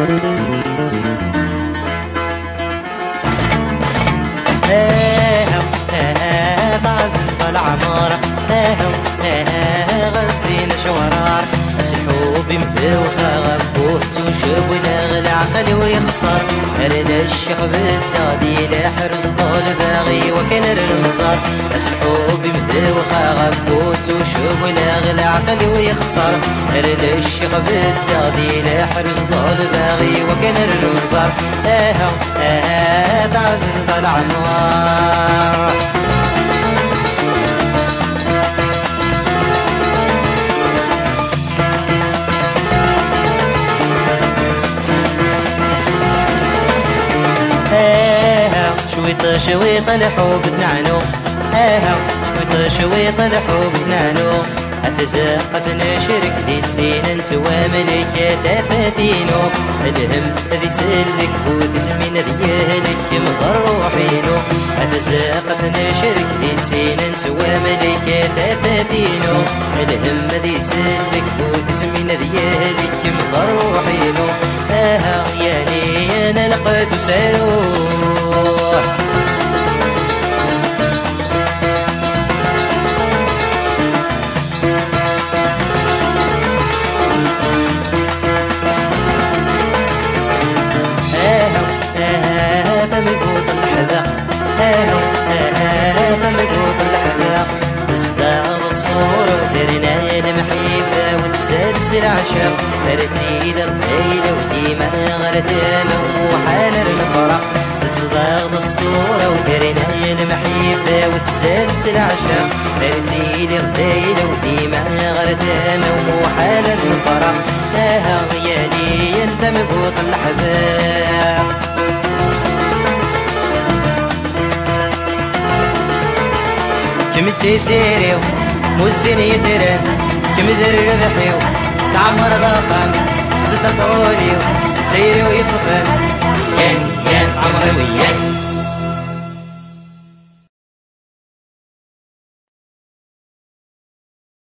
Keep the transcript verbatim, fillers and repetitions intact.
العمارة غزينا شورار الحب مدوخة غبوت وشوف ولا العقل ويخسر رنا الشيخ بالدادي لا حرز طول باغي وكان المزار الحب مدوخة غبوت وشوف ولا العقل ويخسر رنا الشيخ بالدادي لا حرز طول باغي وكان المزار اه اه تعزز العمار شويط شويط الحب نعنو اها شويط شويط الحب نعنو اتزاقت نشرك دي سين انت وملك دافاتينو الهم ذي سلك وتسمين ذي يهلك مضر روحينو اتزاقت نشرك دي سين انت وملك دافاتينو الهم ذي سلك وتسمين ذي يهلك مضر روحينو اها ياني انا لقيت ساروح العشاق ترتيد الليل وديما غردنا وحال الفرح تصداغ الصورة ودرنا المحيبة وتسلسل العشاق ترتيد الليل وديما غردنا وحال الفرح اها غيالي انت مبوط الحباب كم تيسيريو مزين يدرن كم ذر ربحيو تعمر ضخم صدق قولي تيري ويصفن ين ين عمري وين